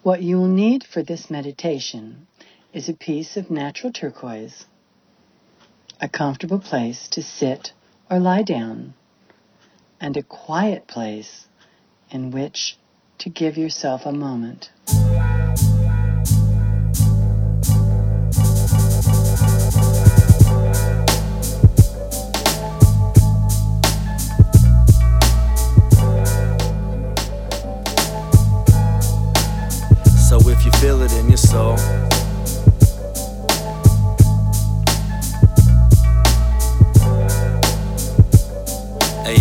What you will need for this meditation is a piece of natural turquoise, a comfortable place to sit or lie down, and a quiet place in which to give yourself a moment. So if you feel it in your soul, hey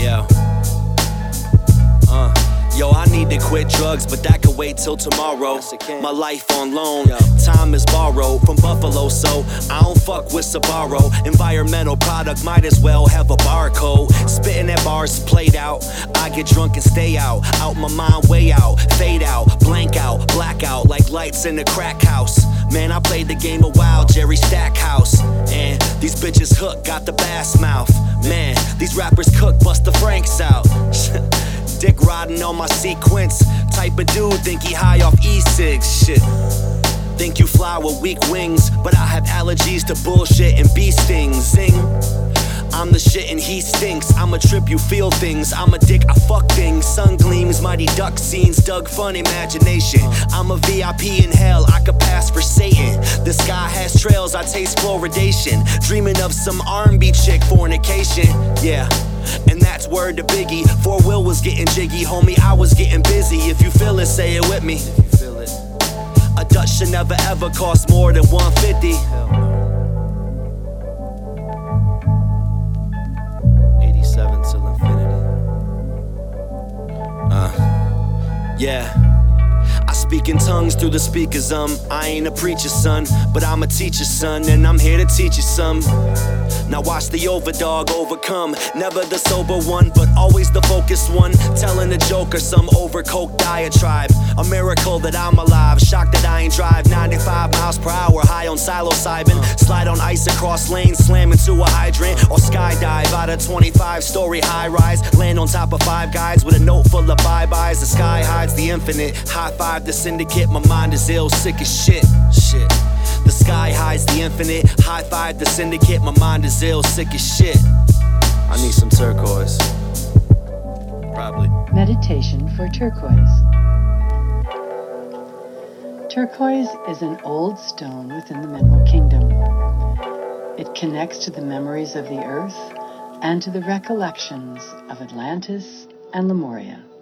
yo, I need to quit drugs, but that could wait till tomorrow. My life on loan, time is borrowed from Buffalo, so I don't fuck with Sbarro. Environmental product might as well have a barcode. Spitting at bars played out, I get drunk and stay out my mind way out, fade out, blank out, blackout like lights in a crack house. Man, I played the game a while, Jerry Stackhouse. And these bitches hook, got the bass mouth. Man, these rappers cook, bust the Franks out. Dick riding on my sequence. Type of dude think he high off e-cigs. Shit. Think you fly with weak wings, but I have allergies to bullshit and bee stings. Zing. I'm the shit and he stinks. I'm a trip, you feel things. I'm a dick, I fuck things. Sun gleams, mighty duck scenes, Doug Fun imagination. I'm a VIP in hell, I could pass for Satan. The sky has trails, I taste fluoridation. Dreaming of some R&B chick fornication. Yeah. And that's word to Biggie. 4 Will was getting jiggy, homie, I was getting busy. If you feel it, say it with me. If you feel it. A Dutch should never ever cost more than $150. 87 till infinity. Yeah. I speak in tongues through the speakers, I ain't a preacher, son, but I'm a teacher, son, and I'm here to teach you some. Now watch the overdog overcome. Never the sober one, but always the focused one. Telling a joke or some overcoat diatribe. A miracle that I'm alive. Shocked that I ain't drive 95 miles per hour high on psilocybin. Slide on ice across lanes, slam into a hydrant. Or skydive out a 25-story high-rise. Land on top of 5 guys with a note full of bye-byes. The sky hides the infinite. High-five the syndicate. My mind is ill, sick as shit. The sky hides the infinite. High-five the syndicate. My mind is ill, sick as shit. I need some turquoise. Probably. Meditation for turquoise. Turquoise is an old stone within the mineral kingdom. It connects to the memories of the earth and to the recollections of Atlantis and Lemuria.